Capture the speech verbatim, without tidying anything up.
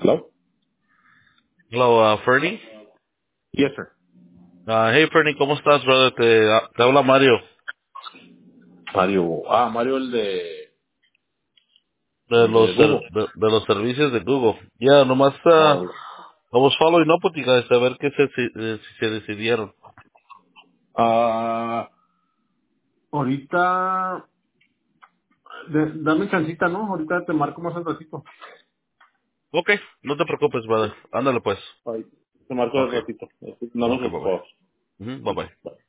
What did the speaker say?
Hello? Hello, uh, Fernie. Yes, sir. Uh, hey, Fernie, ¿cómo estás, brother? Te, te habla Mario Mario. Ah, Mario, el de, de el los de ser- Google. de, de los servicios de Google. Ya, nomás uh, Oh, I was following up with you guys a ver qué se, si, eh, si se decidieron. ah, ahorita, de- dame chancita, ¿no? Ahorita te marco más al ratito. Okay, no te preocupes, brother. Ándale, pues. Ahí, te marco al Okay, ratito. Estoy- Nada más okay, bye bye. ocupados. Ujú, bye Sí, bye. bye.